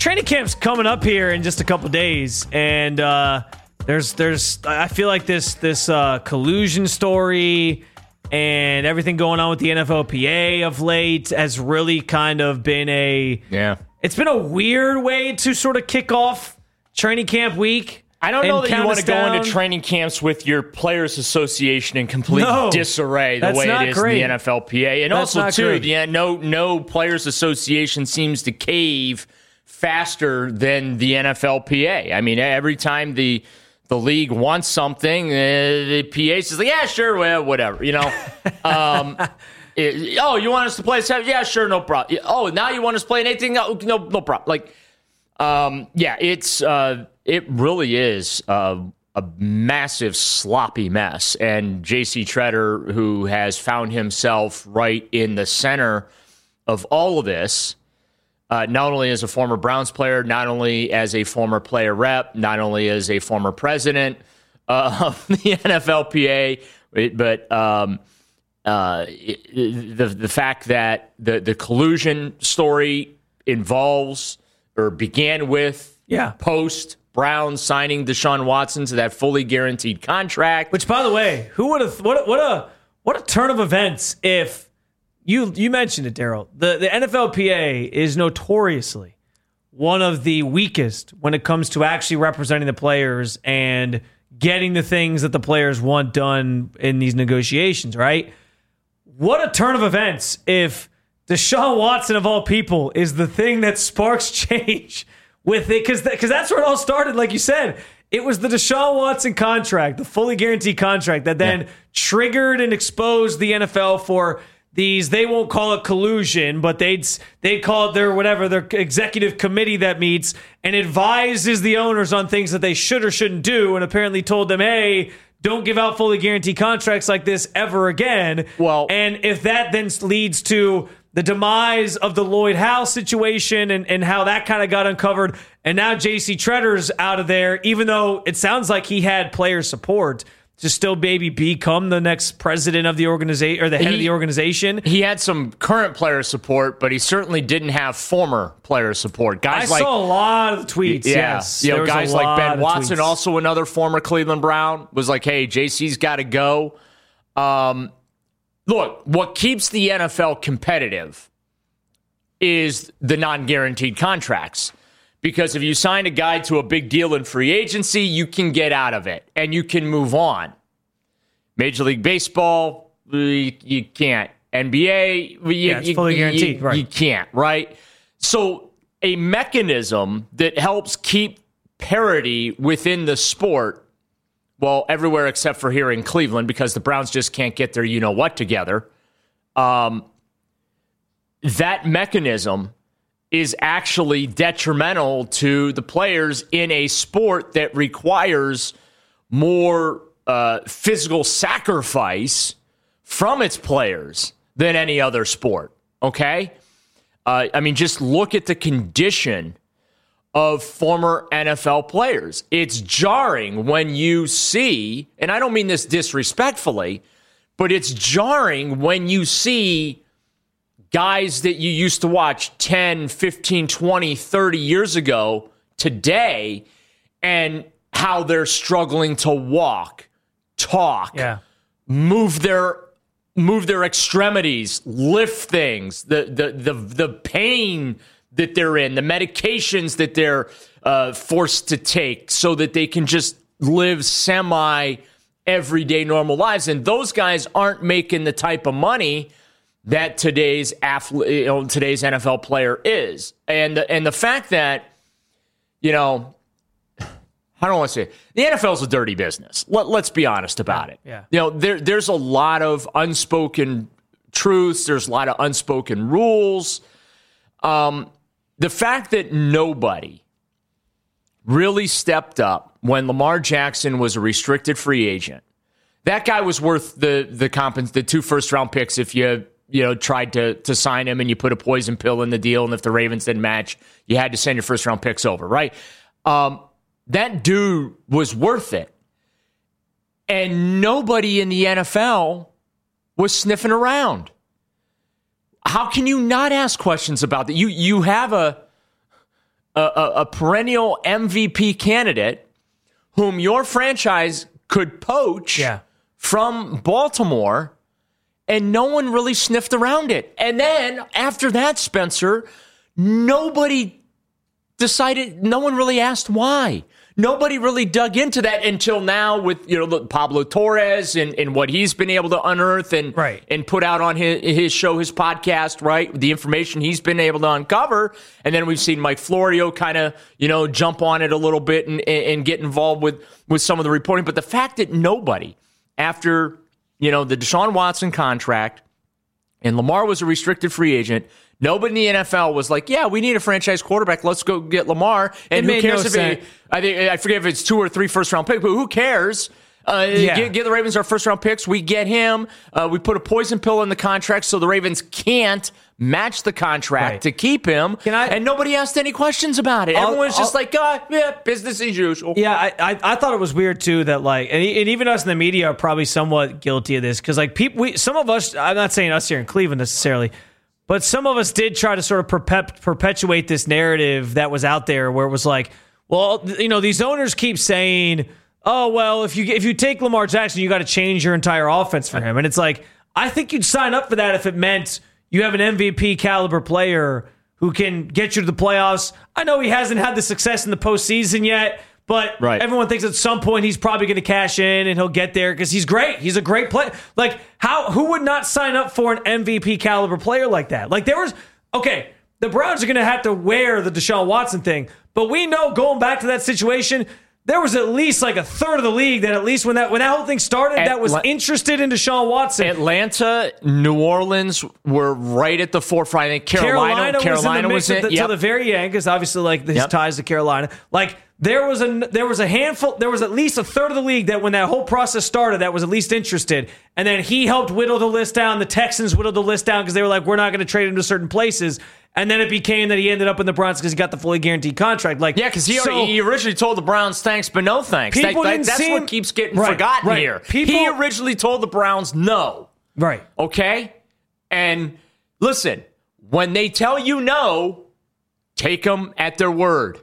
training camp's coming up here in just a couple days, and there's I feel like this collusion story and everything going on with the NFLPA of late has really kind of been it's been a weird way to sort of kick off training camp week. I don't know that you want to go into training camps with your Players Association in complete disarray the way it is in the NFLPA. And also, too, no Players Association seems to cave faster than the NFLPA. I mean, every time the league wants something, the PA says, yeah, sure, well, whatever, you know. You want us to play? Yeah, sure, no problem. Oh, now you want us to play anything? No problem. Like, it really is a massive sloppy mess. And J.C. Tretter, who has found himself right in the center of all of this, not only as a former Browns player, not only as a former player rep, not only as a former president of the NFLPA, but the fact that the collusion story involves or began with post Browns signing Deshaun Watson to that fully guaranteed contract. Which, by the way, who would have what a turn of events if you mentioned it, Daryl. The NFLPA is notoriously one of the weakest when it comes to actually representing the players and getting the things that the players want done in these negotiations, right? What a turn of events if Deshaun Watson, of all people, is the thing that sparks change with it, because that's where it all started. Like you said, it was the Deshaun Watson contract, the fully guaranteed contract, that then triggered and exposed the NFL for these. They won't call it collusion, but they'd call it their executive committee that meets and advises the owners on things that they should or shouldn't do, and apparently told them, hey, don't give out fully guaranteed contracts like this ever again. Well, and if that then leads to the demise of the Lloyd House situation and how that kind of got uncovered, and now J.C. Tretter's out of there, even though it sounds like he had player support to still maybe become the next president of the organization or the head of the organization. He had some current player support, but he certainly didn't have former player support. I saw a lot of tweets. Yes, guys like Ben Watson, also another former Cleveland Brown, was like, "Hey, JC's got to go." Look, what keeps the NFL competitive is the non-guaranteed contracts. Because if you sign a guy to a big deal in free agency, you can get out of it and you can move on. Major League Baseball, you can't. NBA, it's fully guaranteed. You can't, right? So a mechanism that helps keep parity within the sport, well, everywhere except for here in Cleveland, because the Browns just can't get their you-know-what together, that mechanism is actually detrimental to the players in a sport that requires more physical sacrifice from its players than any other sport, okay? I mean, just look at the condition of former NFL players. It's jarring when you see, and I don't mean this disrespectfully, but it's jarring when you see guys that you used to watch 10, 15, 20, 30 years ago today, and how they're struggling to walk, talk, move their extremities, lift things, the pain that they're in, the medications that they're forced to take so that they can just live everyday normal lives. And those guys aren't making the type of money that today's NFL player is. And the fact that, I don't want to say it, the NFL is a dirty business. Let's be honest about it. Yeah. There's a lot of unspoken truths. There's a lot of unspoken rules. The fact that nobody really stepped up when Lamar Jackson was a restricted free agent, that guy was worth the 2 first-round picks if you tried to sign him and you put a poison pill in the deal, and if the Ravens didn't match, you had to send your first-round picks over, right? That dude was worth it. And nobody in the NFL was sniffing around. How can you not ask questions about that? You have a a perennial MVP candidate whom your franchise could poach from Baltimore, and no one really sniffed around it. And then after that, Spencer, nobody decided, no one really asked why. Nobody really dug into that until now with, Pablo Torres and what he's been able to unearth and put out on his show, his podcast, right? The information he's been able to uncover. And then we've seen Mike Florio kind of, jump on it a little bit and get involved with some of the reporting. But the fact that nobody, after, the Deshaun Watson contract and Lamar was a restricted free agent, nobody in the NFL was like, yeah, we need a franchise quarterback. Let's go get Lamar. And who cares I forget if it's 2 or 3 first-round picks, but who cares? Get the Ravens our first-round picks. We get him. We put a poison pill in the contract so the Ravens can't match the contract to keep him. And nobody asked any questions about it. Everyone's just like, business as usual. Yeah, I thought it was weird, too, that, and even us in the media are probably somewhat guilty of this. Because, some of us, I'm not saying us here in Cleveland necessarily, but some of us did try to sort of perpetuate this narrative that was out there where it was like, well, these owners keep saying, oh, well, if you take Lamar Jackson, you got to change your entire offense for him. And it's like, I think you'd sign up for that if it meant you have an MVP caliber player who can get you to the playoffs. I know he hasn't had the success in the postseason yet, but everyone thinks at some point he's probably going to cash in and he'll get there because he's great. He's a great player. Who would not sign up for an MVP caliber player like that? The Browns are going to have to wear the Deshaun Watson thing, but we know going back to that situation, there was at least a third of the league that at least when that whole thing started that was interested in Deshaun Watson. Atlanta, New Orleans were right at the forefront. I think Carolina was in the mix to the very end because obviously his ties to Carolina. There was a handful. There was at least a third of the league that when that whole process started, that was at least interested. And then he helped whittle the list down. The Texans whittled the list down because they were like, we're not going to trade him to certain places. And then it became that he ended up in the Browns because he got the fully guaranteed contract. Because he originally told the Browns thanks, but no thanks. That's what keeps getting forgotten here. He originally told the Browns no. Right. Okay? And listen, when they tell you no, take them at their word.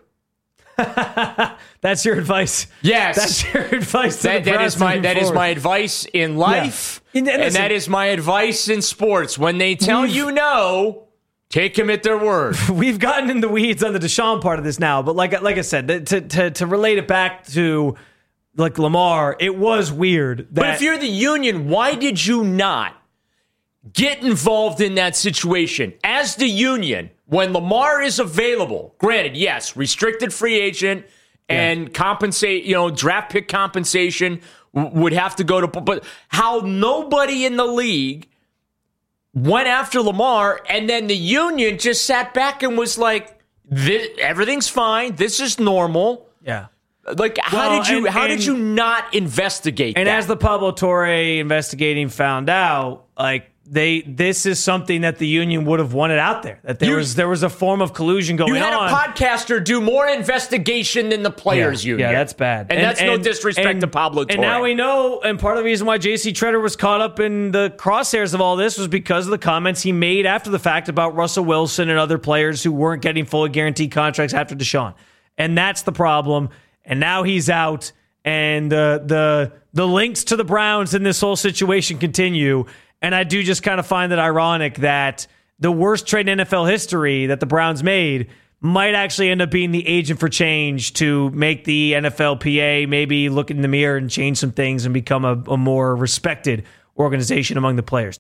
That's your advice. Yes, that's your advice. That is my advice in life, and that is my advice in sports. When they tell you no, take them at their word. We've gotten in the weeds on the Deshaun part of this now, but like I said, to relate it back to Lamar, it was weird. But if you're the union, why did you not get involved in that situation as the union? When Lamar is available, granted, yes, restricted free agent and compensate, draft pick compensation would have to go to, but how nobody in the league went after Lamar and then the union just sat back and was like, everything's fine. This is normal. Yeah. How did you not investigate and that? As the Pablo Torre investigating found out, this is something that the union would have wanted out there. That there was a form of collusion going on. You had a podcaster do more investigation than the players union. Yeah, that's bad. And that's no disrespect to Pablo Torre. And now we know, and part of the reason why J.C. Treader was caught up in the crosshairs of all this was because of the comments he made after the fact about Russell Wilson and other players who weren't getting fully guaranteed contracts after Deshaun. And that's the problem. And now he's out, and the links to the Browns in this whole situation continue. And I do just kind of find it ironic that the worst trade in NFL history that the Browns made might actually end up being the agent for change to make the NFLPA maybe look in the mirror and change some things and become a more respected organization among the players.